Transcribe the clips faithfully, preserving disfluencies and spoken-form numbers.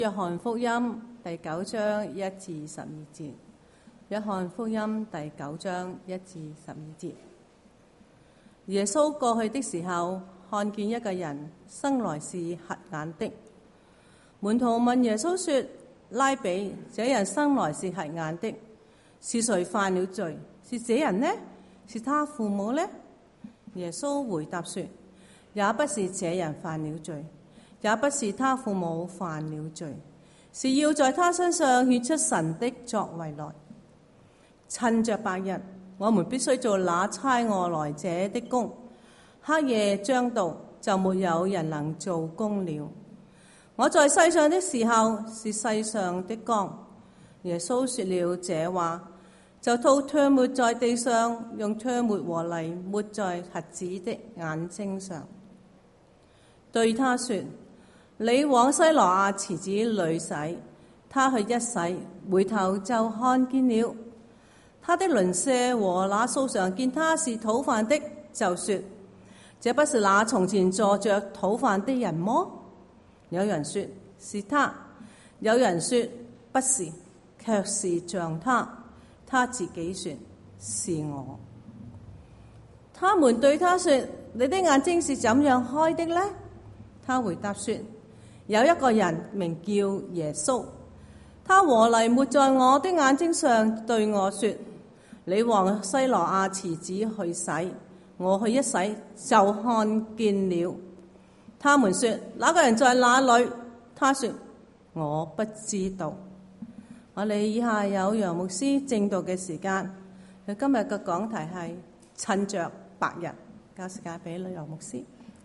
約翰福音第九章一至十二節。約翰福音第九章一至十二節。耶穌過去的時候，看見一個人生來是瞎眼的。門徒問耶穌說：拉比，這人生來是瞎眼的，是誰犯了罪？是這人呢？是他父母呢？耶穌回答說：也不是這人犯了罪，也不是他父母犯了罪，是要在他身上顯出神的作為來。趁着白日，我們必須做那差我來者的工。黑夜將到，就沒有人能做工了。我在世上的時候是世上的光。耶穌說了這話，就吐唾沫在地上，用唾沫和泥抹在瞎子的眼睛上，對他說：你往西羅亞池子裏洗。他去一洗，回頭就看見了。他的鄰舍和那素常見他是討飯的，就說：這不是那從前坐着討飯的人麼？有人說是他，有人說不是，卻是像他。他自己說是我。他們對他說：你的眼睛是怎樣開的呢？他回答說：有一個人名叫耶穌，他和泥抹在我的眼睛上，對我說：你往西羅亞池子去洗。我去一洗，就看見了。他們說：那個人在哪裏？他說：我不知道。我哋以下有楊牧師正道嘅時間，佢今日嘅講題係趁着白日，交時間俾楊牧師。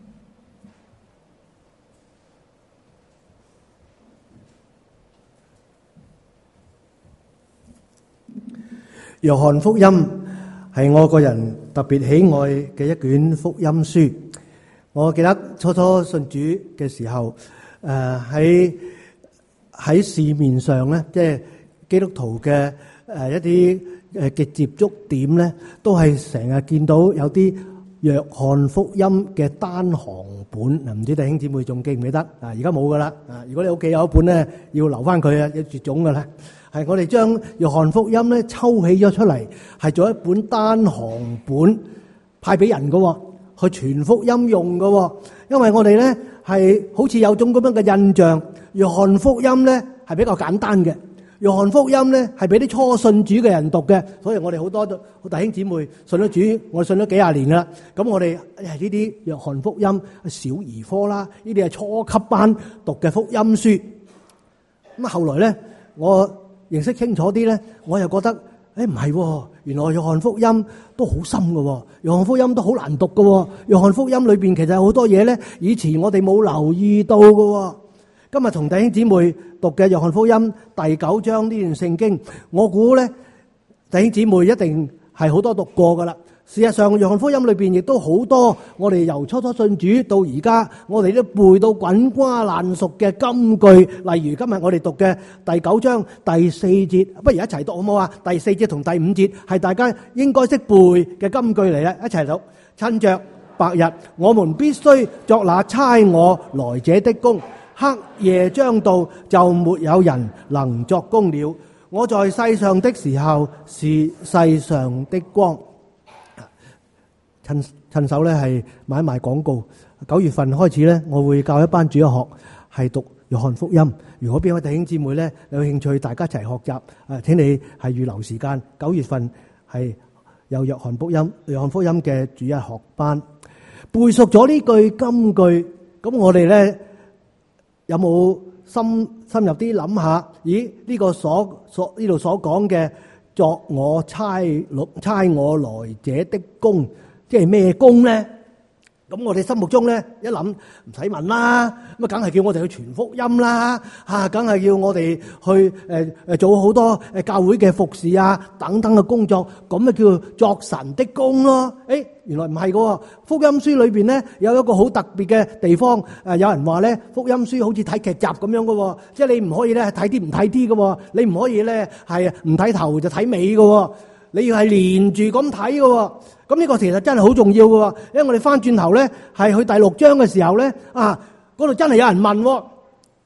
約翰福音係我個人特別喜愛嘅一卷福音書。我記得初初信主嘅時候，誒喺喺市面上咧，即係基督徒嘅誒一啲誒嘅接觸點咧，都係成日見到有啲約翰福音嘅單行本。嗱，唔知弟兄姊妹仲記唔記得？啊，而家冇噶啦。啊，如果你屋企有一本咧，要留翻佢啊，有絕種噶啦。係我哋將約翰福音咧抽起咗出嚟，係做一本單行本派俾人噶，去傳福音用噶。因為我哋咧係好似有種咁樣嘅印象，約翰福音咧係比較簡單嘅，約翰福音咧係俾啲初信主嘅人讀嘅，所以我哋好多弟兄姊妹信咗主，我信咗幾廿年啦。咁我哋係呢啲約翰福音小兒科啦，呢啲係初級班讀嘅福音書。咁後來咧，我認識清楚啲咧，我又覺得誒唔係，原來約翰福音都好深嘅，約翰福音都好難讀嘅。約翰福音裏邊其實有好多嘢咧，以前我哋冇留意到嘅。今日同弟兄姊妹讀嘅約翰福音第九章呢段聖經，我估咧弟兄姊妹一定係好多讀過噶啦。事實上，約翰福音裏邊亦都好多我哋由初初信主到而家，我哋都背到滾瓜爛熟嘅金句。例如今日我哋讀嘅第九章第四節，不如一齊讀好唔好啊？第四節同第五節係大家應該識背嘅金句嚟咧，一齊讀。趁着白日，我們必須作那差我來者的工。黑夜將到，就沒有人能作工了。我在世上的時候是世上的光。趁趁手咧係買賣廣告。九月份開始咧，我會教一班主日學係讀約翰福音。如果邊位弟兄姊妹咧有興趣，大家一齊學習，誒請你係預留時間。九月份係有約翰福音、約翰福音嘅主日學班。背熟咗呢句金句，咁我哋咧有冇深深入啲諗下？咦，呢個所所呢度所講嘅作我差差我來者的工，即係咩工咧？咁我哋心目中咧一諗，唔使問啦，咁啊梗係叫我哋去傳福音啦，嚇梗係要我哋去誒誒、呃、做好多誒教會嘅服侍啊等等嘅工作，咁咪叫作神的工咯。誒原來唔係嘅，福音書裏邊咧有一個好特別嘅地方。誒有人話咧，福音書好似睇劇集咁樣嘅，即係你唔可以咧睇啲唔睇啲嘅，你唔可以咧係唔睇頭就睇尾嘅，你要係連住咁睇嘅。咁呢個其實真係好重要嘅，因為我哋翻轉頭咧係去第六章嘅時候咧，啊嗰度真係有人問，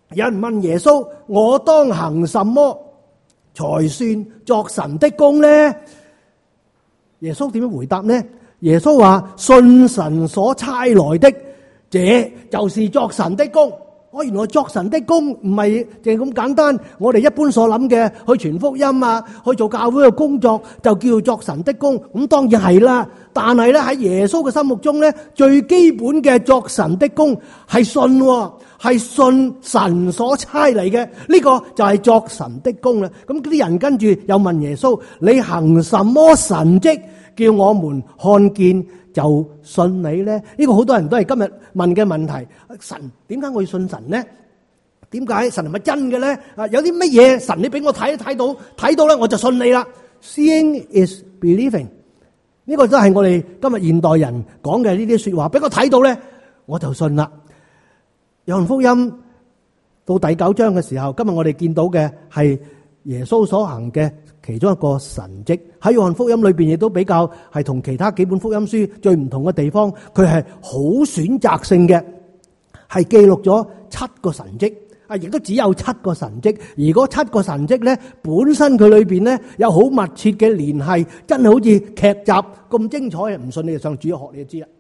有人問耶穌：我當行什麼才算作神的工呢？耶穌點樣回答呢？耶穌話：信神所差來的，這就是作神的工。我原來作神的工唔係淨係咁簡單，我哋一般所諗嘅去傳福音啊，去做教會嘅工作就叫作神的工。咁當然係啦，但係咧喺耶穌嘅心目中咧，最基本嘅作神的工係信，係信神所差嚟嘅，呢個就係作神的工啦。咁啲人跟住又問耶穌：你行什麼神蹟，叫我們看見就信你咧？呢個好多人都係今日問嘅問題。神點解我要信神呢？點解神係咪真嘅咧？啊，有啲乜嘢神你俾我睇睇到睇到咧，我就信你啦。Seeing is believing，呢個都係我哋今日現代人講嘅呢啲說話。俾我睇到咧，我就信啦。約翰福音到第九章嘅時候，今日我哋見到嘅係耶穌所行嘅其中一個神蹟。喺約翰福音裏邊亦都比較係同其他幾本福音書最唔同嘅地方，佢係好選擇性嘅，係記錄咗七個神蹟，啊，亦都只有七個神蹟。而嗰七個神蹟咧，本身佢裏邊咧有好密切嘅聯繫，真係好似劇集咁精彩。唔信你就上主日學你就知啦。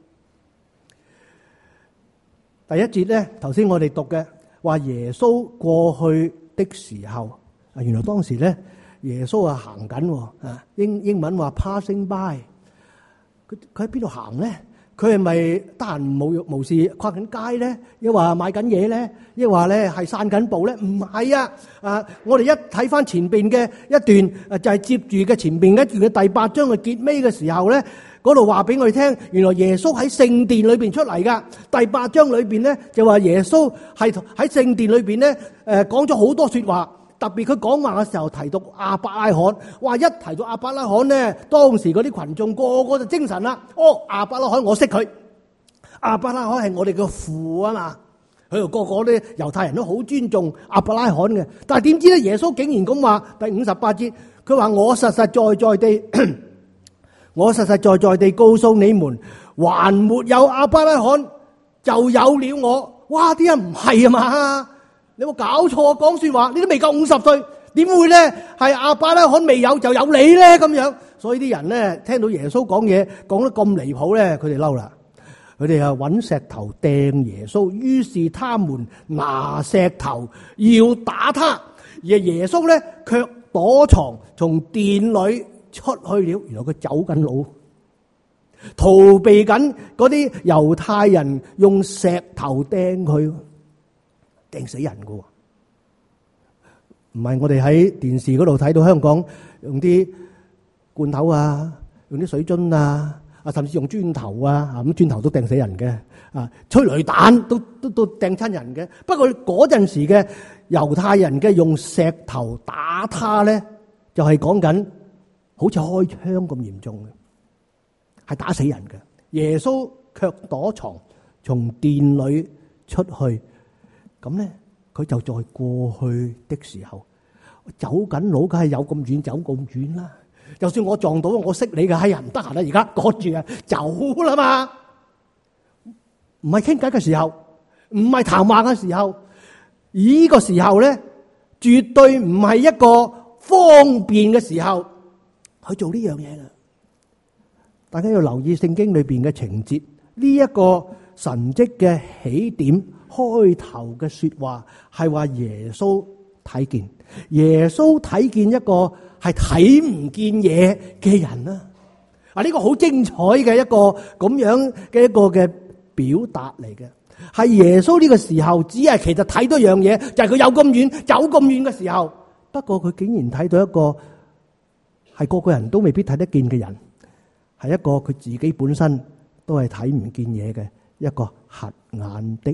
第一節咧，頭先我哋讀嘅話耶穌過去的時候，啊，原來當時咧耶穌啊行緊，啊英英文話 passing by， 佢佢喺邊度行咧？佢係咪得閒無無事跨緊街咧？抑或買緊嘢咧？抑或咧係散緊步咧？唔係啊！啊，我哋一睇翻前邊嘅一段，誒就係接住嘅前邊一段嘅第八章嘅結尾嘅時候咧。嗰度話俾我哋聽，原來耶穌喺聖殿裏邊出嚟噶。第八章裏邊咧就話耶穌係喺聖殿裏邊咧，誒講咗好多說話。特別佢講話嘅時候提到亞伯拉罕，哇！一提到亞伯拉罕咧，當時嗰啲群眾個個就精神啦。哦，亞伯拉罕我識佢，亞伯拉罕係我哋嘅父啊嘛。佢哋個個啲猶太人都好尊重亞伯拉罕嘅。但係點知咧，耶穌竟然咁話，第五十八節，佢話我實實在在地。我實實在在地告訴你們，還沒有亞伯拉罕就有了我。哇！啲人唔係啊嘛，你有冇搞錯？講說話，你都未夠五十歲，點會咧係亞伯拉罕未有就有你咧？咁樣，所以啲人咧聽到耶穌講嘢講得咁離譜咧，佢哋嬲啦，佢哋啊揾石頭掟耶穌。於是他們拿石頭要打他，而耶穌咧卻躲藏從殿裏出去了。原來佢走緊路，逃避緊嗰啲猶太人用石頭掟佢，掟死人噶。唔係我哋喺電視嗰度睇到香港用啲罐頭啊，用啲水樽啊，啊甚至用磚頭啊，咁磚頭都掟死人嘅，啊催淚彈都都都掟親人嘅。不過嗰陣時嘅猶太人嘅用石頭打他咧，就係講緊。好似開槍咁嚴重嘅，係打死人嘅。耶穌卻躲藏，從殿裏出去。咁咧，佢就在過去的時候走緊路，梗係有咁遠走咁遠啦。就算我撞到，我識你嘅，係人唔得閒啦，而家趕住啊，走啦嘛。唔係傾偈嘅時候，唔係談話嘅時候，呢個時候咧，絕對唔係一個方便嘅時候。去做呢樣嘢啦！大家要留意聖經裏邊嘅情節，呢一個神蹟嘅起點開頭嘅說話係話耶穌睇見，耶穌睇見一個係睇唔見嘢嘅人啦。啊，呢個好精彩嘅一個咁樣嘅一個嘅表達嚟嘅，係耶穌呢個時候只係其實睇到一樣嘢，就係佢有咁遠走咁遠嘅時候，不過佢竟然睇到一個。係個個人都未必睇得見嘅人，係一個佢自己本身都係睇唔見嘢嘅一個瞎眼的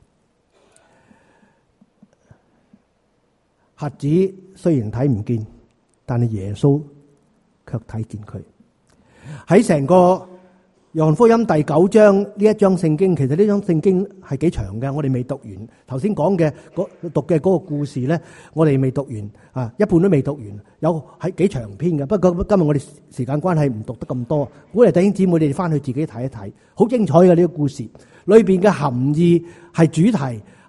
瞎子，雖然睇唔見，但係耶穌卻睇見佢。喺成個約翰福音第九章呢一章聖經，其實呢章聖經係幾長嘅，我哋未讀完。頭先講嘅嗰讀嘅嗰個故事咧，我哋未讀完啊，一半都未讀完，有係幾長篇嘅。不過今日我哋時間關係唔讀得咁多，鼓勵弟兄姊妹你哋翻去自己睇一睇，好精彩嘅呢個故事裏邊嘅含義係主題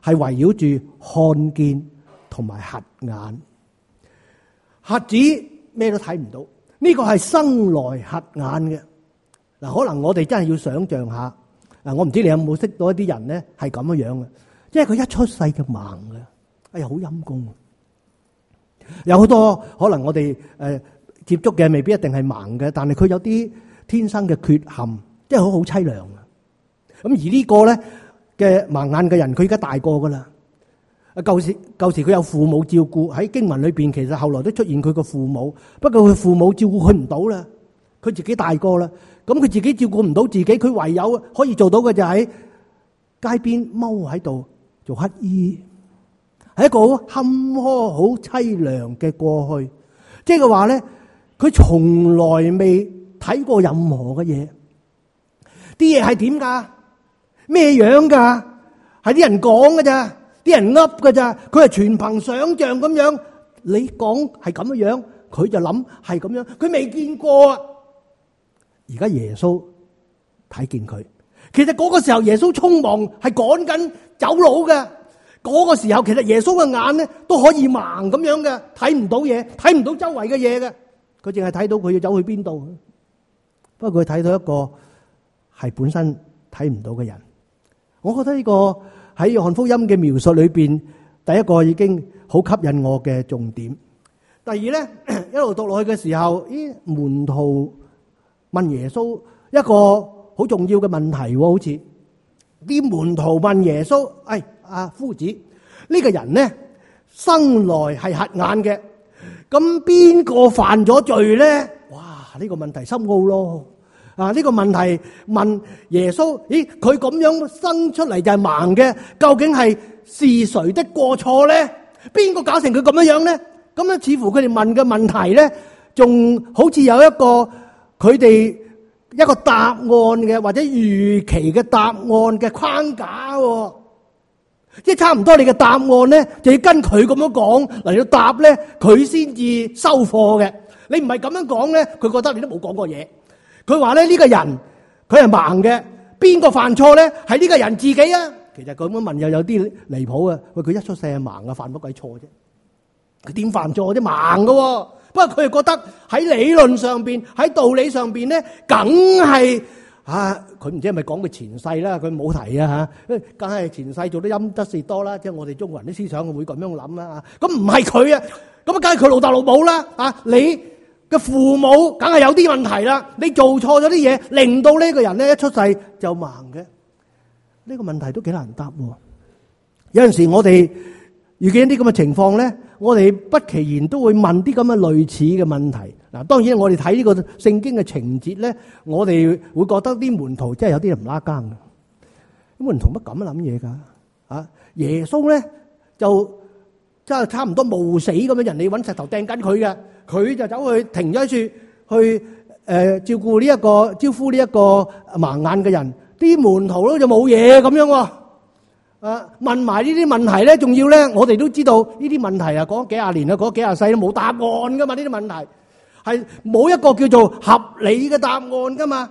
係圍繞住看見同埋瞎眼。瞎子咩都睇唔到，呢個係生來瞎眼嘅。嗱，可能我哋真係要想象下。嗱，我唔知你有冇識到一啲人咧係咁樣樣嘅，即係佢一出世就盲嘅，哎呀好陰功。有好多可能我哋誒接觸嘅未必一定係盲嘅，但係佢有啲天生嘅缺陷，即係好好凄涼啊。咁而呢個咧嘅盲眼嘅人，佢而家大個噶啦。啊，舊時舊時佢有父母照顧，喺經文裏邊其實後來都出現佢個父母，不過佢父母照顧佢唔到啦，佢自己大個啦，咁佢自己照顧唔到自己，佢唯有可以做到嘅就喺街邊踎喺度做乞衣，係一個好坎坷、好凄涼嘅過去。即係話咧，佢從來未睇過任何嘅嘢，啲嘢係點噶？咩樣噶？係啲人講噶咋？啲人噏噶咋？佢係全憑想象咁樣。你講係咁樣樣，佢就諗係咁樣。佢未見過啊！而家耶穌睇見佢，其實嗰個時候耶穌匆忙係趕緊走佬嘅。嗰個時候其實耶穌嘅眼咧都可以盲咁樣嘅，睇唔到嘢，睇唔到周圍嘅嘢嘅。佢淨係睇到佢要走去邊度。不過佢睇到一個係本身睇唔到嘅人。我覺得呢個喺約翰福音嘅描述裏邊，第一個已經好吸引我嘅重點。第二咧，一路讀落去嘅時候，咦，門徒問耶穌一個好重要嘅問題，好似啲門徒問耶穌：哎，阿夫子，呢個人咧生來係瞎眼嘅，咁邊個犯咗罪咧？哇！呢個問題深奧咯。啊！呢個問題問耶穌：咦，佢咁樣生出嚟就係盲嘅，究竟係是誰的過錯咧？邊個搞成佢咁樣樣咧？咁樣似乎佢哋問嘅問題咧，仲好似有一個佢哋一個答案嘅，或者預期嘅答案嘅框架喎。即係差唔多你嘅答案咧，就要跟佢咁樣講嚟到答咧，佢先至收貨嘅。你唔係咁樣講咧，佢覺得你都冇講過嘢。佢話咧，呢個人佢係盲嘅，邊個犯錯咧？係呢個人自己啊！其實咁樣問又有啲離譜啊！喂，佢一出世係盲啊，犯乜鬼錯啫？佢點犯錯啫？盲㗎，不過佢又覺得喺理論上邊、喺道理上邊咧，梗係啊！佢唔知係咪講佢前世啦？佢冇提啊嚇，梗係前世做得陰德事多啦。即係我哋中國人啲思想會咁樣諗啦嚇。咁唔係佢啊，咁啊梗係佢老豆老母啦啊！你嘅父母梗係有啲問題啦，你做錯咗啲嘢，令到呢個人咧一出世就盲嘅，呢個問題都幾難答喎。有陣時我哋遇見啲咁嘅情況咧，我哋不其然都會問啲咁嘅類似嘅問題。嗱，當然我哋睇呢個聖經嘅情節咧，我哋會覺得啲門徒真係有啲人唔拉更嘅。啲門徒乜咁諗嘢㗎？啊，耶穌咧就真係差唔多冒死咁樣，人哋揾石頭掟緊佢嘅。佢就走去停咗喺處，去誒照顧呢一個招呼呢一個盲眼嘅人。啲門徒咧就冇嘢咁樣喎。啊，問埋呢啲問題咧，仲要咧，我哋都知道呢啲問題啊，講咗幾廿年啦，講咗幾廿世都冇答案噶嘛。呢啲問題係冇一個叫做合理嘅答案噶嘛。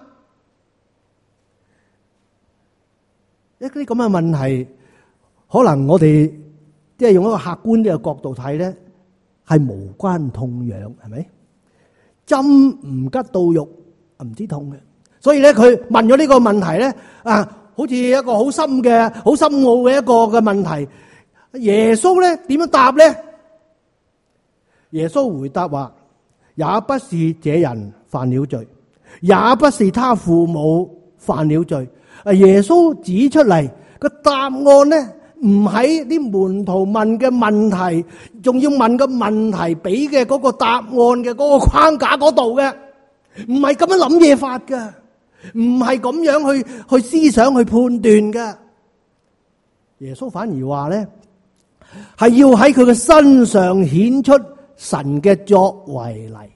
一啲咁嘅問題，可能我哋即係用一個客觀啲嘅角度睇咧，係無關痛癢，係咪？針唔吉到肉，唔知痛嘅。所以咧，佢問咗呢個問題咧，啊，好似一個好深嘅、好深奧嘅一個嘅問題。耶穌咧點樣答咧？耶穌回答話：也不是這人犯了罪，也不是他父母犯了罪。啊，耶穌指出嚟個答案咧，唔喺啲門徒問嘅問題，仲要問個問題俾嘅嗰個答案嘅嗰個框架嗰度嘅，唔係咁樣諗嘢法噶，唔係咁樣去去思想去判斷噶。耶穌反而話咧，係要喺佢嘅身上顯出神嘅作為嚟。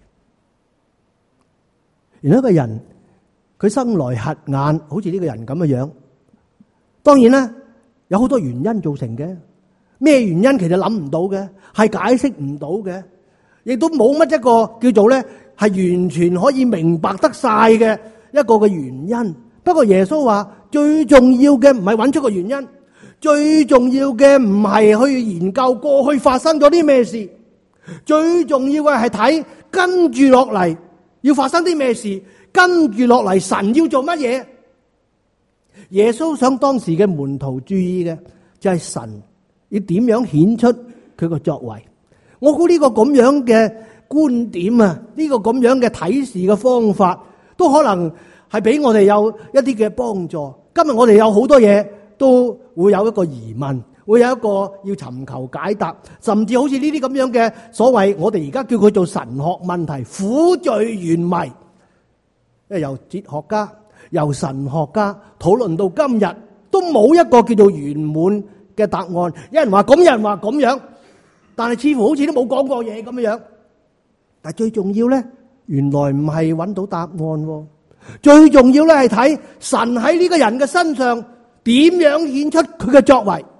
原來一個人佢生來瞎眼，好似呢個人咁嘅樣，當然啦。有好多原因造成嘅，咩原因其實諗唔到嘅，係解釋唔到嘅，亦都冇乜一個叫做咧係完全可以明白得晒嘅一個嘅原因。不過耶穌話最重要嘅唔係揾出個原因， 最重要嘅唔係去研究過去發生咗啲咩事，最重要嘅係睇跟住落嚟要發生啲咩事，跟住落嚟神要做乜嘢。耶穌想當時嘅門徒注意嘅就係神要點樣顯出佢個作為。我估呢個咁樣嘅觀點啊，呢個咁樣嘅睇事嘅方法，都可能係俾我哋有一啲嘅幫助。今日我哋有好多嘢都會有一個疑問，會有一個要尋求解答，甚至好似呢啲咁樣嘅所謂，我哋而家叫佢做神學問題、苦罪懸謎。因為由哲學家、由神學家討論到今日，都冇一個叫做圓滿嘅答案。有人話咁，有人話咁樣，但係似乎好似都冇講過嘢咁樣。但係最重要咧，原來唔係揾到答案，最重要咧係睇神喺呢個人嘅身上點樣顯出佢嘅作為。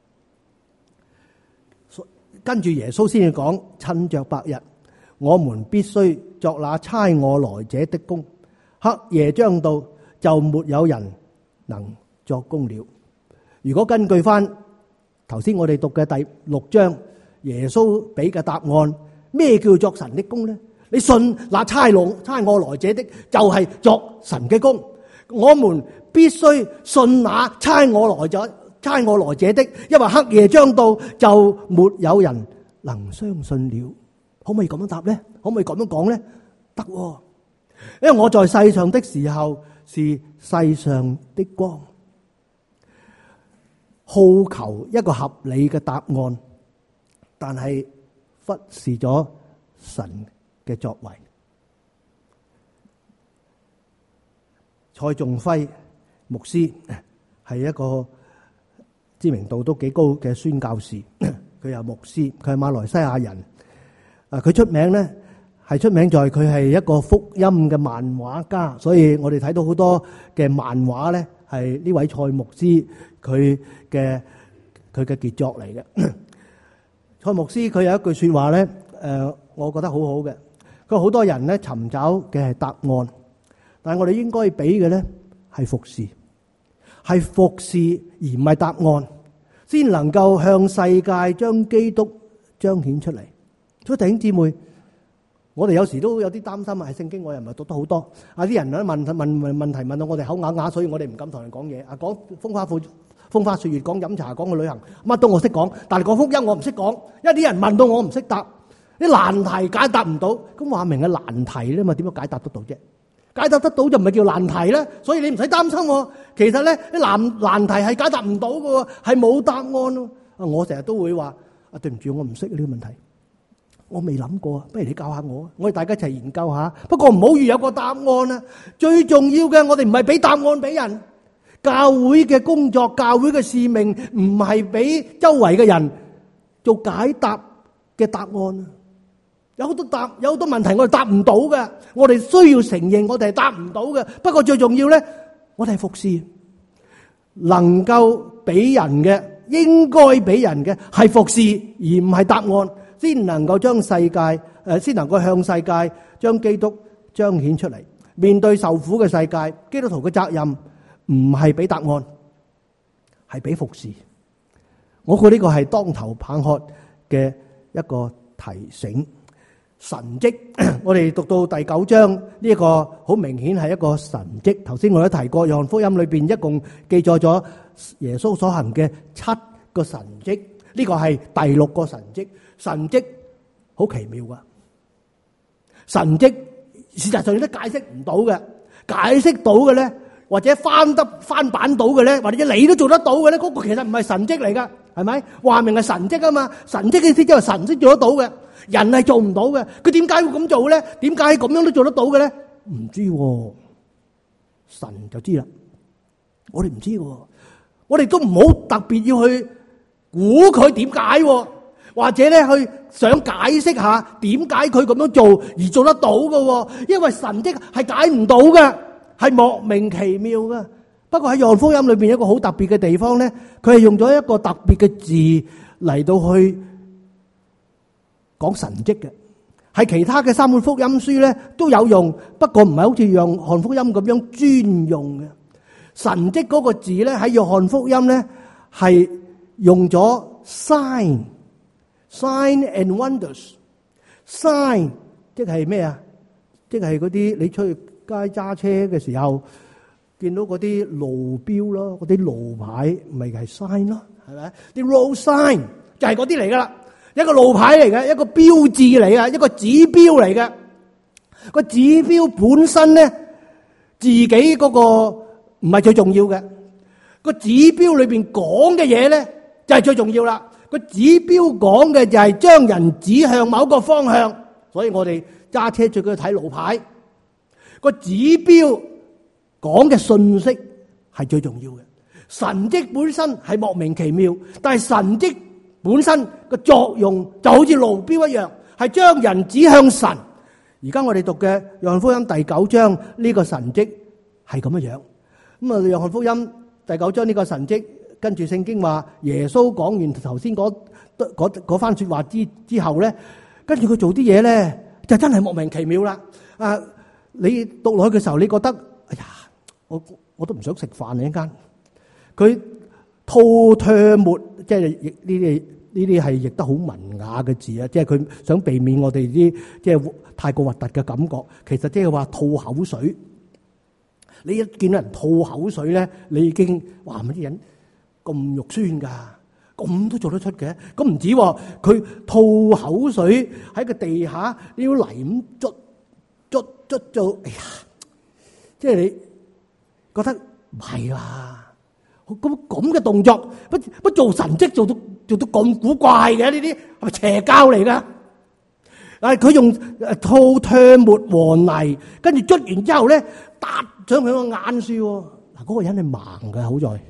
跟住耶穌先至講，趁着白日，我們必須作那差我來者的工。黑夜將到，就沒有人能作工了。如果根據翻頭先我哋讀嘅第六章，耶穌俾嘅答案，咩叫作神的工呢？你信那差我差我來者的，就係作神嘅工。我們必須信那差我來者差我來者的，因為黑夜將到，就沒有人能相信了。可唔可以咁樣答呢？可唔可以咁樣講呢？得喎，因為我在世上的時候是世上的光，好求一個合理嘅答案，但係忽視咗神嘅作為。蔡仲輝牧師係一個知名度都幾高嘅宣教士，佢係牧師，佢係馬來西亞人。啊，佢出名咧係出名在佢係一個福音嘅漫畫家，所以我哋睇到好多嘅漫畫咧係呢位蔡牧師佢嘅佢嘅傑作嚟嘅。蔡牧師佢有一句說話咧，誒，我覺得好好嘅。佢好多人咧尋找嘅係答案，但係我哋應該俾嘅咧係服侍，係服侍而唔係答案，先能夠向世界將基督彰顯出嚟。所以弟兄姊妹，我哋有時都有啲擔心啊！喺聖經我又唔係讀得好多，啊啲人咧問問問問題問到我哋口啞啞，所以我哋唔敢同人講嘢。啊，講風花雪風花雪月，講飲茶，講去旅行，乜都我識講，但係講福音我唔識講，因為啲人問到我唔識答，啲難題解答唔到，咁話明係難題咧嘛，點樣解答得到啫？解答得到就唔係叫難題咧，所以你唔使擔心喎。其實咧啲難難題係解答唔到嘅，係冇答案咯。啊，我成日都會話啊，對唔住，我唔識呢個問題。我未諗過啊，不如你教下我，我哋大家一齊研究下。不過唔好預有個答案啊！最重要嘅，我哋唔係俾答案俾人。教會嘅工作、教會嘅使命，唔係俾周圍嘅人做解答嘅答案啊！有好多答，有好多問題我哋答唔到嘅，我哋需要承認我哋係答唔到嘅。不過最重要咧，我哋係服侍，能夠俾人嘅，應該俾人嘅係服侍，而唔係答案。先能夠將世界誒，先能夠向世界將基督彰顯出嚟。面對受苦嘅世界，基督徒嘅責任唔係俾答案，係俾服侍。我覺得呢個係當頭棒喝嘅一個提醒。神蹟，我哋讀到第九章呢一個好明顯係一個神蹟。頭先我都提過，約翰福音裏邊一共記載咗耶穌所行嘅七個神蹟，呢個係第六個神蹟。神蹟好奇妙噶，神蹟事實上你都解釋唔到嘅，解釋到嘅咧，或者翻得翻版到嘅咧，或者你都做得到嘅咧，嗰個其實唔係神蹟嚟噶，係咪？話明係神蹟啊嘛，神蹟嘅意思即係神蹟做得到嘅，人係做唔到嘅。佢點解會咁做咧？點解咁樣都做得到嘅咧？唔知喎，神就知啦。我哋唔知喎，我哋都唔好特別要去估佢點解喎。或者咧去想解釋下點解佢咁樣做而做得到嘅，因為神蹟係解唔到嘅，係莫名其妙嘅。不過喺約翰福音裏邊有一個好特別嘅地方咧，佢係用咗一個特別嘅字嚟到去講神蹟嘅，係其他嘅三本福音書咧都有用，不過唔係好似約翰福音咁樣專用嘅。神蹟嗰個字咧喺約翰福音咧係用咗 sign、sign and wonders。sign 即係咩啊？即係嗰啲你出去街揸車嘅時候，見到嗰啲路標咯，嗰啲路牌咪係 sign 咯，係咪？啲 road sign 就係嗰啲嚟噶啦，一個路牌嚟嘅，一個標誌嚟嘅，一個指標嚟嘅。個指標本身咧，自己嗰個唔係最重要嘅。個指標裏邊講嘅嘢咧，就係最重要啦。個指標講嘅就係將人指向某個方向，所以我哋揸車最緊要睇路牌。個指標講嘅信息係最重要嘅。神蹟本身係莫名其妙，但係神蹟本身個作用就好似路標一樣，係將人指向神。而家我哋讀嘅約翰福音第九章呢個神蹟係咁樣樣。咁啊，約翰福音第九章呢個神蹟，跟住聖經話耶穌講完頭先嗰嗰嗰番說話之之後咧，跟住佢做啲嘢咧，就真係莫名其妙啦。啊，你讀落去嘅時候，你覺得哎呀，我我都唔想食飯啊！一間佢吐唾沫，即係呢啲呢啲係譯得好文雅嘅字啊！即係佢想避免我哋啲即係太過核突嘅感覺。其實即係話吐口水。你一見到人吐口水咧，你已經哇！乜啲人咁肉酸㗎，咁都做得出嘅。咁唔止喎，佢吐口水喺個地下，你要嚟咁捽捽捽做，哎呀！即係你覺得唔係啊？咁咁嘅動作，不不做神蹟做到做到咁古怪嘅呢啲係咪邪教嚟㗎？啊！佢用吐唾沫和泥，跟住捽完之後咧，搭上佢個眼樹喎。嗱，嗰個人係盲嘅，好在。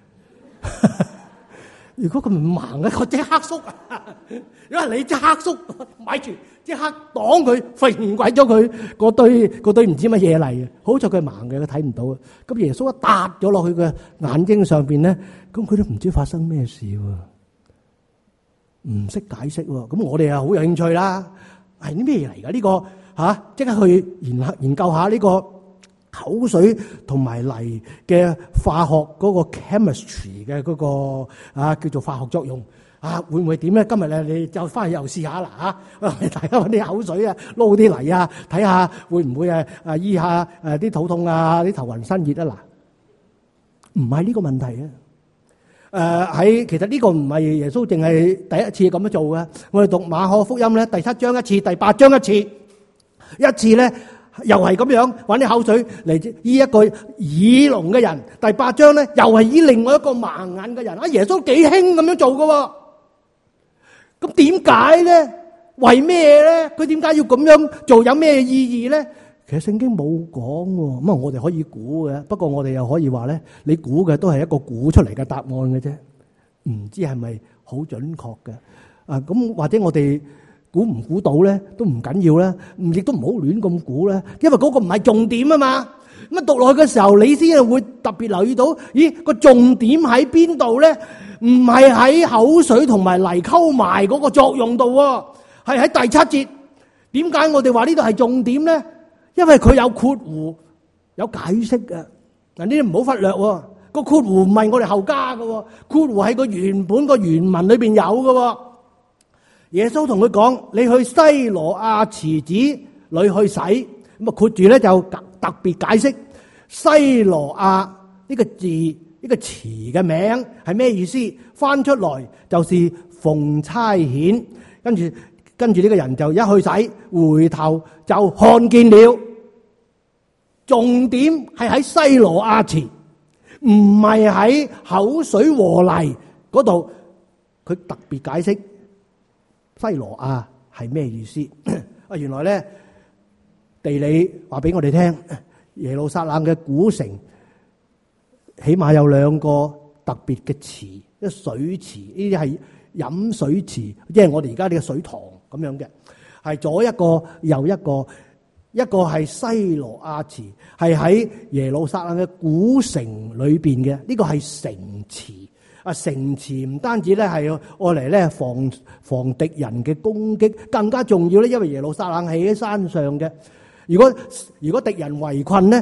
如果佢唔盲嘅，我即刻縮啊！如果你即刻縮，咪住，即刻擋佢，揈鬼咗佢嗰堆嗰堆唔知乜嘢嚟嘅。好在佢係盲嘅，佢睇唔到啊。咁耶穌一搭咗落去嘅眼睛上邊咧，咁佢都唔知發生咩事喎，唔識解釋喎。咁我哋啊好有興趣啦。係啲咩嚟㗎？呢個嚇，即刻去研研究下呢個口水同埋泥嘅化學嗰個 chemistry 嘅嗰個啊叫做化學作用啊，會唔會點咧？今日咧你就翻去又試下啦嚇，大家揾啲口水啊，撈啲泥啊，睇下會唔會誒誒醫下誒啲肚痛啊，啲頭暈身熱啊嗱，唔係呢個問題啊。誒喺、呃、其實呢個唔係耶穌淨係第一次咁樣做嘅。我哋讀馬可福音咧，第七章一次，第八章一次，一次咧又係咁樣揾啲口水嚟醫一個耳聾嘅人。第八章咧又係醫另外一個盲眼嘅人。啊，耶穌幾興咁樣做㗎。咁點解咧？為咩咧？佢點解要咁樣做？有咩意義咧？其實聖經冇講喎，咁啊我哋可以估嘅，不過我哋又可以話咧，你估嘅都係一個估出嚟嘅答案嘅啫，唔知係咪好準確嘅啊？咁或者我哋估唔估到咧，都唔緊要啦，亦都唔好亂咁估啦，因為嗰個唔係重點啊嘛。咁啊讀落去嘅時候，你先係會特別留意到，咦個重點喺邊度咧？唔係喺口水同埋泥溝埋嗰個作用度喎，係喺第七節。點解我哋話呢度係重點咧？因為佢有括弧有解釋嘅。嗱，呢啲唔好忽略喎。個括弧唔係我哋後加嘅，括弧係個原本個原文裏邊有嘅。耶穌同佢講：你去西羅亞池子裏去洗。咁啊括住咧就特別解釋西羅亞呢個字呢個詞嘅名係咩意思？翻出來就是奉差遣，跟住。跟住呢個人就一去洗，回頭就看見了。重點係喺西羅亞池，唔係喺口水和泥嗰度。佢特別解釋西羅亞係咩意思？啊，原來咧地理話俾我哋聽，耶路撒冷嘅古城起碼有兩個特別嘅池，一水池，呢啲係飲水池，即係我哋而家呢個水塘。咁樣嘅，係左一個右一個，一個係西羅亞池，係喺耶路撒冷嘅古城裏邊嘅。呢個係城池啊，城池唔單止咧係愛嚟咧防防敵人嘅攻擊，更加重要咧，因為耶路撒冷係喺山上嘅。如果如果敵人圍困咧，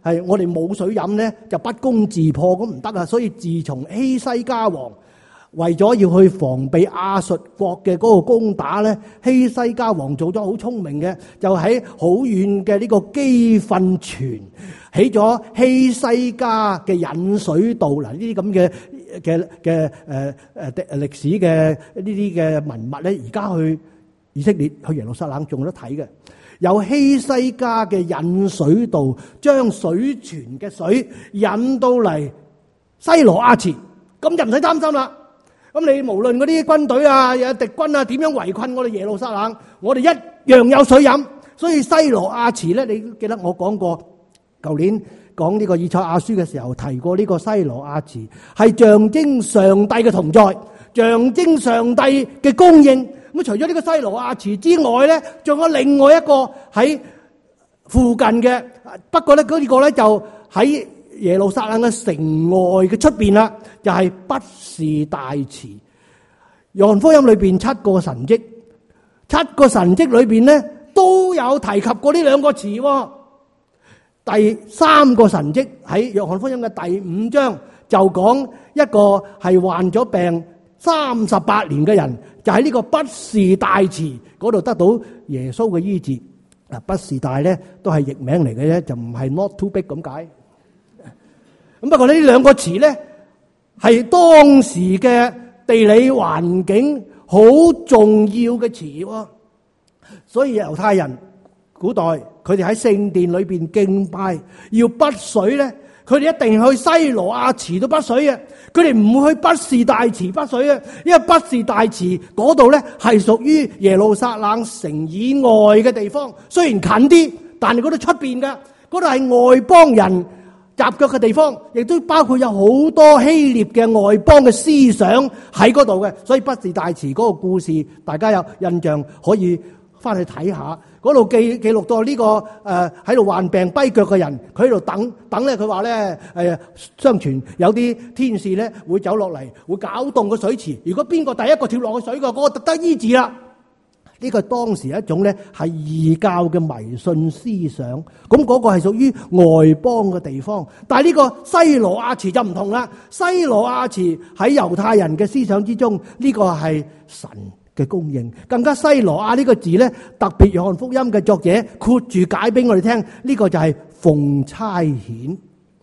係我哋冇水飲咧，就不攻自破，咁唔得啊！所以自從希西家王為咗要去防備亞述國嘅嗰個攻打咧，希西家王做咗好聰明嘅，就喺好遠嘅呢個基訓泉起咗希西家嘅引水道。嗱，呢啲咁嘅嘅嘅誒誒歷史嘅呢啲嘅文物咧，而家去以色列去耶路撒冷仲有得睇嘅。有希西家嘅引水道，將水泉嘅水引到嚟西羅亞池，咁就唔使擔心啦。咁你無論嗰啲軍隊啊、有敵軍啊點樣圍困我哋耶路撒冷，我哋一樣有水飲。所以西羅亞池咧，你記得我講過，舊年講呢個以賽亞書嘅時候提過呢個西羅亞池，係象徵上帝嘅同在，象徵上帝嘅供應。咁除咗呢個西羅亞池之外咧，仲有另外一個喺附近嘅，不過咧嗰個咧就喺耶路撒冷嘅城外嘅出邊啦，就係畢士大池。約翰福音裏邊七個神蹟，七個神蹟裏邊咧都有提及過呢兩個池。第三個神蹟喺約翰福音嘅第五章就講一個係患咗病三十八年嘅人，就喺呢個畢士大池嗰度得到耶穌嘅醫治。嗱，畢士大咧都係譯名嚟嘅啫，就唔係 not too big 咁解。咁不過呢兩個池咧係當時嘅地理環境好重要嘅池喎，所以猶太人古代佢哋喺聖殿裏邊敬拜要畢水咧，佢哋一定去西羅亞池度畢水嘅，佢哋唔會去畢士大池畢水嘅，因為畢士大池嗰度咧係屬於耶路撒冷城以外嘅地方，雖然近啲，但係嗰度出邊嘅，嗰度係外邦人集腳嘅地方，亦都包括有好多希臘嘅外邦嘅思想喺嗰度嘅，所以畢士大池嗰個故事，大家有印象可以翻去睇下。嗰度記記錄到呢、這個誒喺度患病跛腳嘅人，佢喺度等等咧。佢話咧誒，相傳有啲天使咧會走落嚟，會攪動個水池。如果邊個第一個跳落去水嘅，嗰、那個特得醫治啦。呢、這個當時一種咧係異教嘅迷信思想。咁、那、嗰個係屬於外邦嘅地方，但係呢個西羅亞池就唔同啦。西羅亞池喺猶太人嘅思想之中，呢、這個係神嘅供應。更加西羅亞呢個字咧，特別約翰福音嘅作者括住解俾我哋聽，呢個就係奉差遣。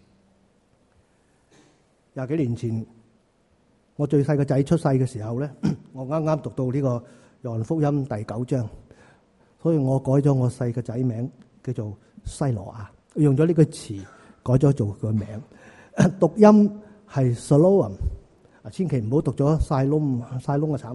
廿幾年前，我最細個仔出世嘅時候咧，我啱啱讀到呢個約翰福音第九章，所以我改咗我細個仔名叫做西羅亞，用咗呢個詞改咗做個名，讀音係 Siloam， 啊，千祈唔好讀咗晒窿晒窿嘅慘。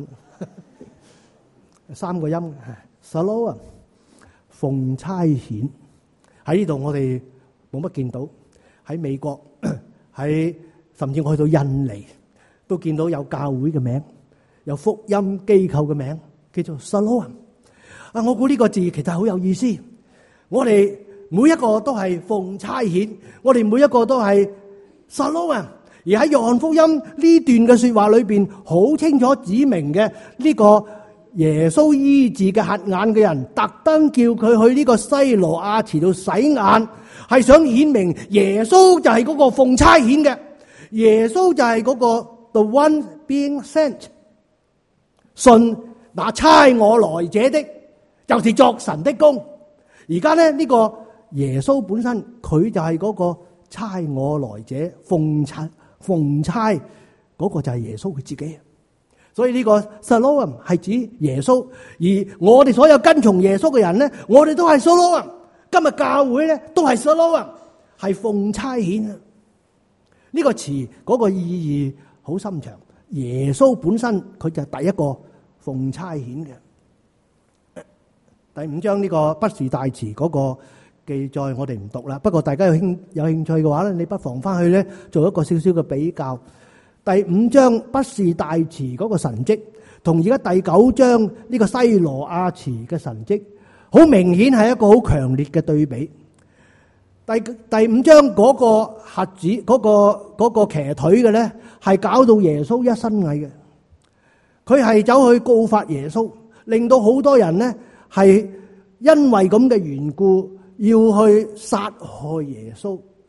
三個音 Siloam， 奉差遣。喺呢度我哋冇乜見到，喺美國，喺甚至我去到印尼都見到有教會嘅名，有福音機構嘅名叫做 Siloam。啊，我估呢個字其實好有意思。我哋每一個都係奉差遣，我哋每一個都係 Siloam。而喺約翰福音呢段嘅說話裏邊，好清楚指明嘅呢個耶穌醫治嘅瞎眼嘅人，特登叫佢去呢個西羅亞池度洗眼，係想顯明耶穌就係嗰個奉差遣嘅，耶穌就係嗰個 the one being sent， 信那差我來者的，就是作神的工。而家咧呢個耶穌本身佢就係嗰個差我來者，奉差奉差嗰個就係耶穌佢自己。所以呢個 Siloam 係指耶穌，而我哋所有跟從耶穌嘅人咧，我哋都係 Siloam。今日教會咧都係 Siloam，係奉差遣。呢、這個詞嗰個意義好深長。耶穌本身佢就係第一個奉差遣嘅。第五章呢個畢士大池嗰個記載我哋唔讀啦，不過大家有興有興趣嘅話咧，你不妨翻去咧做一個少少嘅比較。第五章畢士大池嗰個神蹟，同而家第九章呢個西羅亞池嘅神蹟，好明顯係一個好強烈嘅對比。第第五章嗰個瞎子嗰、嗰個嗰、嗰個騎腿嘅咧，係搞到耶穌一身蟻嘅。佢係走去告發耶穌，令到好多人呢係因為咁嘅緣故要去殺害耶穌。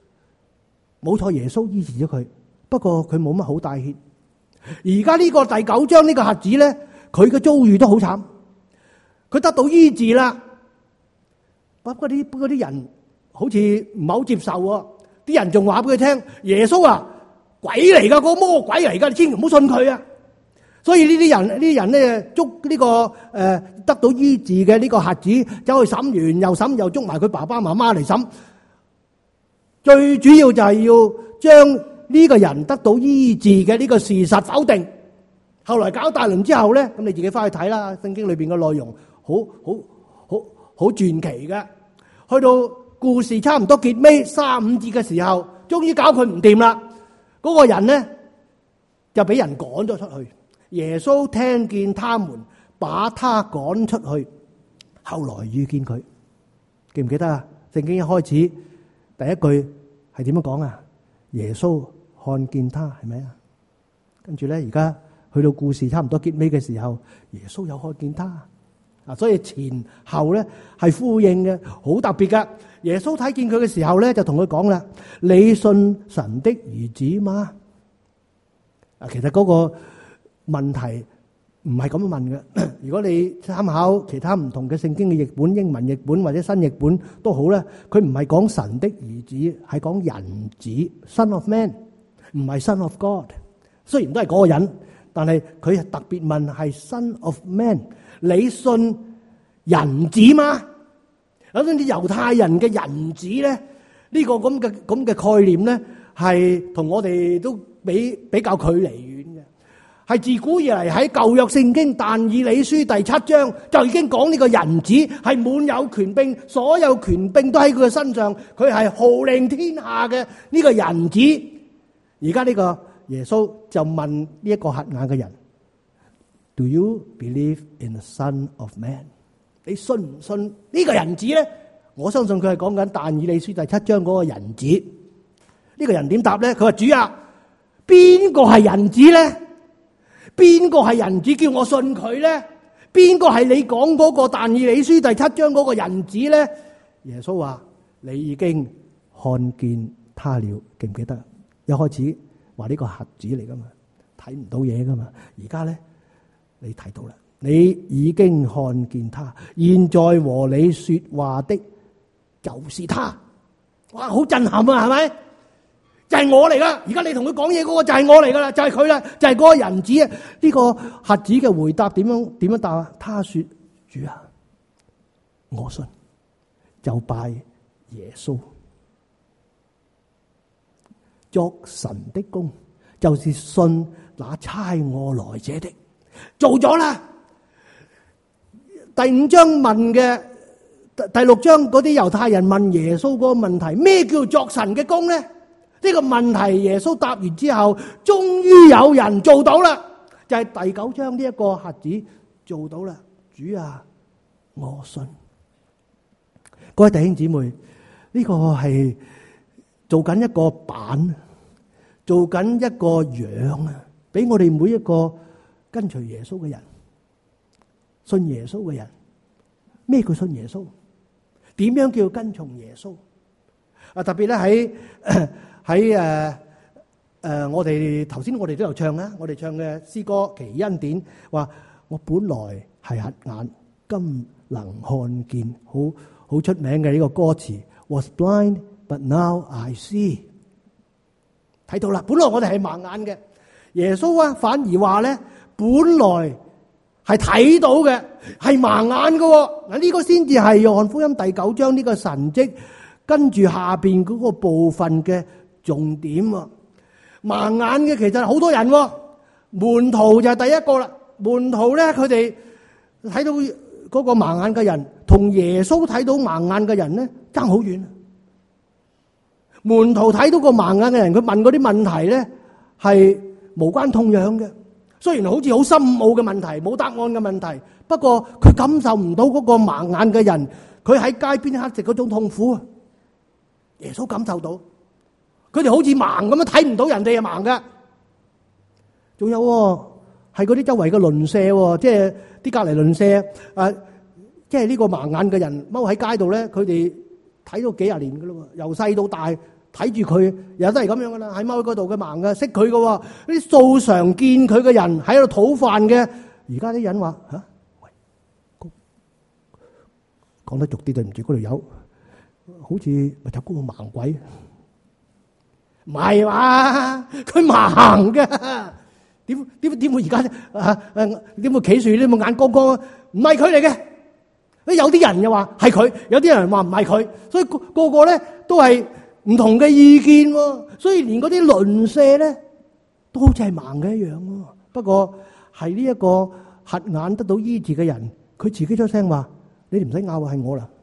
冇錯，耶穌醫治咗佢，不過佢冇乜好大血。而家呢個第九章呢個瞎子咧，佢嘅遭遇都好慘，佢得到醫治啦。不過啲嗰啲人好似唔係好接受喎，啲人仲話俾佢聽：耶穌啊，鬼嚟噶，個魔鬼嚟噶，你千祈唔好信佢啊！所以呢啲人呢啲人咧捉呢個誒得到醫治嘅呢個瞎子，走去審完又審，又捉埋佢爸爸媽媽嚟審。最主要就係要將呢個人得到醫治嘅呢個事實否定。後來搞大輪之後咧，咁你自己翻去睇啦，聖經裏邊嘅內容好好好好傳奇嘅。去到故事差唔多結尾三五節嘅時候，終於搞佢唔掂啦。嗰個人咧就俾人趕咗出去。耶穌聽見他們把他趕出去，後來遇見佢，記唔記得啊？聖經一開始第一句係點樣講啊？耶穌看見他，係咪啊？跟住咧，而家去到故事差唔多結尾嘅時候，耶穌又看見他啊，所以前後咧係呼應嘅，好特別噶。耶穌睇見佢嘅時候咧，就同佢講啦：你信神的兒子嗎？啊，其實嗰個問題唔係咁樣問嘅。如果你參考其他唔同嘅聖經嘅譯本，英文譯本或者新譯本都好咧，佢唔係講神的兒子，係講人子 ，Son of Man， 唔係 Son of God。雖然都係嗰個人，但係佢特別問係 Son of Man， 你信人子嗎？有啲猶太人嘅人子咧，呢個咁嘅咁嘅概念咧，係同我哋都比比較距離遠嘅。係自古以嚟喺舊約聖經但以理書第七章就已經講呢個人子係滿有權柄，所有權柄都喺佢嘅身上，佢係號令天下嘅呢個人子。而家呢個耶穌就問呢一個瞎眼嘅人 ：Do you believe in the Son of Man？ 你信唔信呢個人子咧？我相信佢係講緊但以理書第七章嗰個人子。呢、這個人點答咧？佢話：主啊，邊個係人子咧？邊個係人子叫我信佢咧？邊個係你講嗰個但以理書第七章嗰個人子咧？耶穌話：你已經看見他了，記唔記得？一開始話呢個瞎子嚟噶嘛，睇唔到嘢噶嘛。而家咧，你睇到啦，你已經看見他，現在和你說話的就是他。哇，好震撼啊，係咪？就係我嚟啦！而家你同佢講嘢嗰個就係我嚟噶啦，就係佢啦，就係嗰個人子啊！呢個瞎子嘅回答點樣點樣答啊？他說：主啊，我信，就拜耶穌作神的工，就是信那差我來者的。做咗啦！第五章問嘅第六章嗰啲猶太人問耶穌嗰個問題：咩叫作神嘅工咧？呢個問題耶穌答完之後，終於有人做到啦，就係第九章呢一個瞎子做到啦。主啊，我信。各位弟兄姊妹，呢個係做緊一個版，做緊一個樣啊，俾我哋每一個跟隨耶穌嘅人，信耶穌嘅人。咩叫信耶穌？點樣叫跟從耶穌？啊，特別咧喺喺誒誒，我哋頭先我哋都有唱啊，我哋唱嘅詩歌《奇恩典》，話我本來係瞎眼，今能看見，好好出名嘅呢個歌詞。Was blind, but now I see。睇到啦，本來我哋係盲眼嘅，耶穌啊反而話咧，本來係睇到嘅，係盲眼嘅。嗱，呢個先至係約翰福音第九章呢個神蹟，跟住下邊嗰個部分嘅重點。盲眼嘅其實好多人，門徒就係第一個啦。門徒咧，佢哋睇到嗰個盲眼嘅人，同耶穌睇到盲眼嘅人咧爭好遠。門徒睇到個盲眼嘅人，佢問嗰啲問題咧係無關痛癢嘅，雖然好似好深奧嘅問題，冇答案嘅問題，不過佢感受唔到嗰個盲眼嘅人，佢喺街邊乞食嗰種痛苦。耶穌感受到，佢哋好似盲咁樣睇唔到人哋係盲嘅。仲有係嗰啲周圍嘅鄰舍，即係啲隔籬鄰舍啊，即係呢個盲眼嘅人踎喺街度咧，佢哋睇到幾廿年噶啦，由細到大睇住佢，又都係咁樣噶啦，喺踎喺嗰度嘅盲嘅，識佢嘅，啲素常見佢嘅人喺度討飯嘅，而家啲人話吓，喂，講得俗啲對唔住，嗰條友好似咪就嗰個盲鬼，唔係嘛？佢盲嘅，點點點會而家啊誒點會企住呢個眼光光啊？唔係佢嚟嘅。有啲人又話係佢，有啲人話唔係佢，所以個個個咧都係唔同嘅意見喎。所以連嗰啲鄰舍咧都好似係盲嘅一樣喎。不過係呢一個瞎眼得到醫治嘅人，佢自己出聲話：你哋唔使拗，係我啦。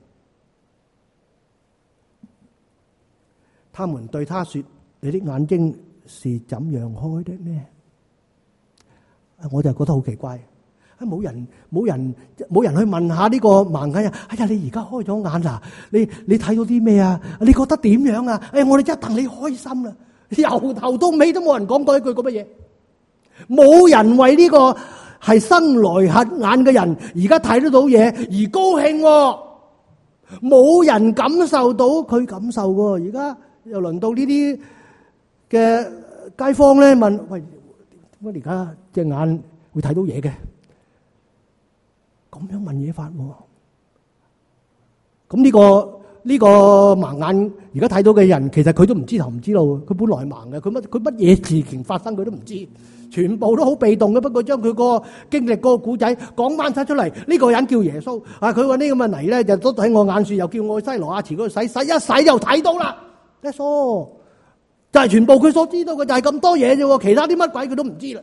他們對他說：你的眼睛是怎樣開的呢？我就覺得好奇怪。冇人冇人冇人去問下呢個盲嘅人，哎呀，你而家開咗眼啦，你你睇到啲咩啊？你覺得點樣啊？哎，我哋一戥你開心啦！由頭到尾都冇人講過一句咁乜嘢，冇人為呢個係生來瞎眼嘅人而家睇得到嘢而高興，冇人感受到佢感受喎。而家又輪到呢啲嘅街坊咧問：喂，點解而家隻眼會睇到嘢嘅？咁樣問嘢法喎，咁呢個呢個盲眼而家睇到嘅人，其實佢都唔知頭唔知路，佢本來盲嘅，佢乜佢乜嘢事情發生佢都唔知，全部都好被動嘅。不過將佢個經歷個古仔講翻晒出嚟，呢個人叫耶穌啊，佢話呢咁嘅泥咧就都喺我眼處，又叫我去西羅亞池嗰度洗洗一洗又睇到啦，耶穌就係全部佢所知道嘅就係咁多嘢啫，其他啲乜鬼佢都唔知啦。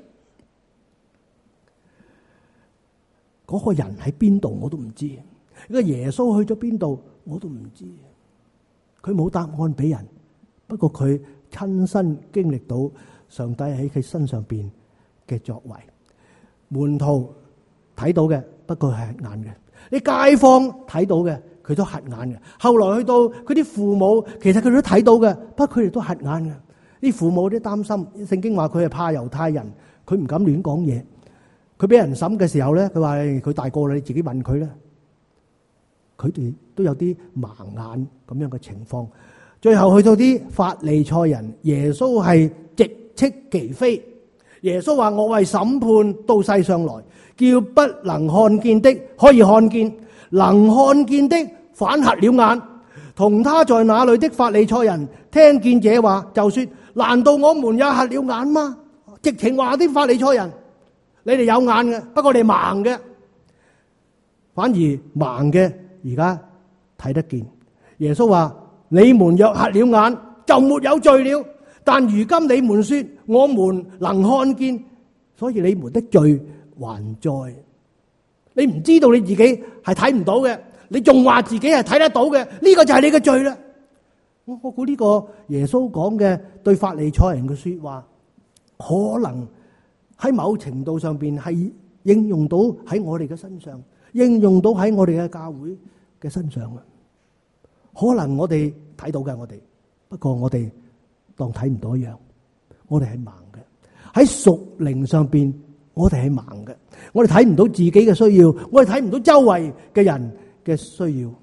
嗰個人喺邊度我都唔知，呢個耶穌去咗邊度我都唔知。佢冇答案俾人，不過佢親身經歷到上帝喺佢身上邊嘅作為。門徒睇到嘅，不過係瞎眼嘅；啲街坊睇到嘅，佢都瞎眼嘅。後來去到佢啲父母，其實佢哋都睇到嘅，不過佢哋都瞎眼嘅。啲父母都擔心，聖經話佢係怕猶太人，佢唔敢亂講嘢。佢俾人審嘅時候咧，佢話佢大個啦，你自己問佢啦。佢哋都有啲盲眼咁樣嘅情況。最後去到啲法利賽人，耶穌係直斥其非。耶穌話：我為審判到世上來，叫不能看見的可以看見，能看見的反瞎了眼。同他在那裏的法利賽人聽見這話，就說：難道我們也瞎了眼嗎？直情話啲法利賽人。你哋有眼嘅，不過你盲嘅，反而盲嘅而家睇得見。耶穌話：你們若瞎了眼，就沒有罪了。但如今你們說我們能看見，所以你們的罪還在。你唔知道你自己係睇唔到嘅，你仲話自己係睇得到嘅，呢個就係你嘅罪啦。我我估呢個耶穌講嘅對法利賽人嘅說話，可能喺某程度上邊係應用到喺我哋嘅身上，應用到喺我哋嘅教會嘅身上啊！可能我哋睇到嘅，我哋不過我哋當睇唔到一樣，我哋係盲嘅。喺屬靈上邊，我哋係盲嘅，我哋睇唔到自己嘅需要，我哋睇唔到周圍嘅人嘅需要。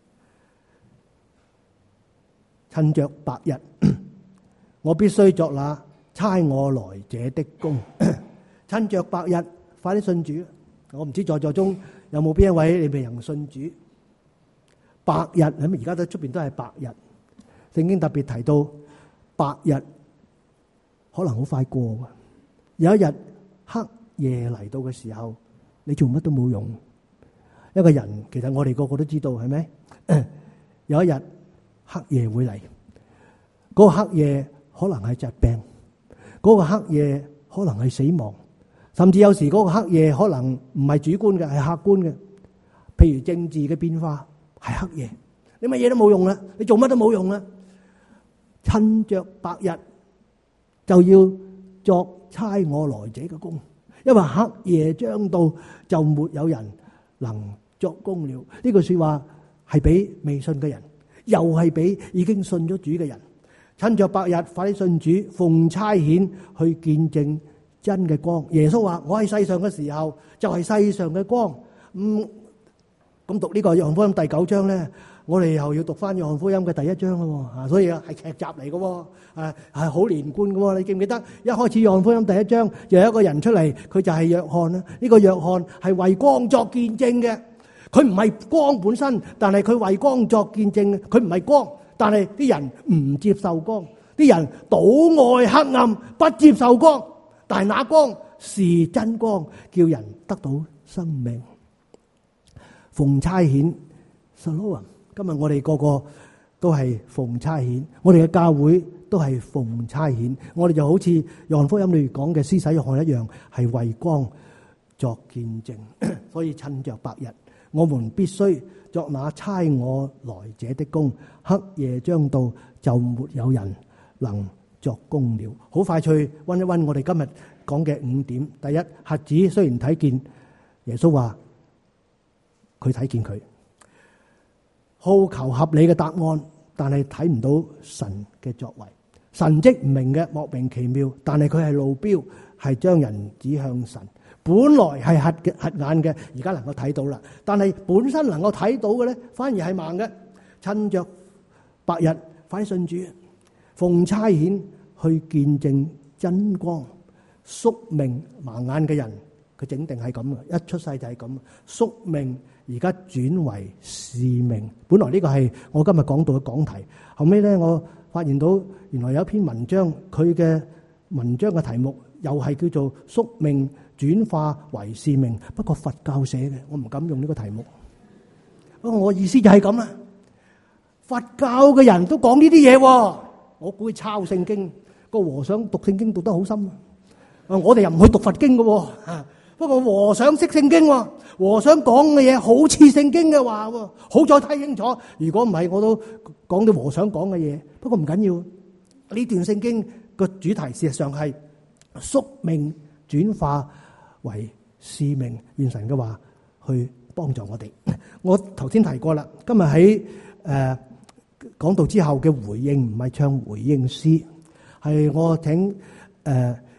趁着白日，我必須作那差我來者的工。趁着白日，快啲信主！我唔知在座中有冇邊一位你未人信主？白日咁而家都出邊都係白日。聖經特別提到白日可能好快過，有一日黑夜嚟到嘅時候，你做乜都冇用。一個人其實我哋個個都知道係咪？有一日黑夜會嚟，嗰個黑夜可能係疾病，嗰個黑夜可能係死亡。甚至有時嗰個黑夜可能唔係主觀嘅，係客觀嘅。譬如政治嘅變化係黑夜，你乜嘢都冇用啦，你做乜都冇用啦。趁着白日就要作差我來者嘅工，因為黑夜將到，就沒有人能作工了。呢句說話係俾未信嘅人，又係俾已經信咗主嘅人。趁着白日，快啲信主，奉差遣去見證真嘅光。耶穌話：我喺世上嘅時候就係世上嘅光。唔咁讀呢個約翰福音第九章咧，我哋又要讀翻約翰福音嘅第一章咯喎，啊，所以係劇集嚟嘅喎，啊係好連貫嘅喎。你記唔記得一開始約翰福音第一章又有一個人出嚟，佢就係約翰啦。呢個約翰係為光作見證嘅，佢唔係光本身，但係佢為光作見證。佢唔係光，但係啲人唔接受光，啲人倒愛黑暗，不接受光。但係那光是真光，叫人得到生命。奉差遣 Shalom， 今日我哋個個都係奉差遣，我哋嘅教會都係奉差遣，我哋就好似約翰福音裏講嘅施洗約翰一樣，係為光作見證。所以趁着白日，我們必須作那差我來者的工。黑夜將到，就沒有人能作工了。好快脆溫一溫我哋今日講嘅五點。第一，瞎子雖然睇見，耶穌話佢睇見佢，好求合理嘅答案，但係睇唔到神嘅作為，神蹟唔明嘅，莫名其妙，但係佢係路標，係將人指向神。本來係瞎嘅瞎眼嘅，而家能夠睇到啦，但係本身能夠睇到嘅咧，反而係盲嘅。趁着白日，快啲信主，奉差遣去見證真光。宿命盲眼嘅人，佢整定係咁嘅，一出世就係咁。宿命而家轉為使命。本來呢個係我今日講到嘅講題，後尾咧我發現到原來有一篇文章，佢嘅文章嘅題目又係叫做宿命轉化為使命，不過佛教寫嘅，我唔敢用呢個題目。不過我意思就係咁啦，佛教嘅人都講呢啲嘢，我估佢抄聖經，個和尚讀聖經讀得好深啊！我哋又唔去讀佛經嘅，不過和尚識聖經，和尚講嘅嘢好似聖經嘅話，好再睇清楚。如果唔係，我都講到和尚講嘅嘢。不過唔緊要，呢段聖經個主題事實上係宿命轉化為使命，願神嘅話去幫助我哋。我頭先提過啦，今日喺誒講道之後嘅回應唔係唱回應詩，係我請誒。呃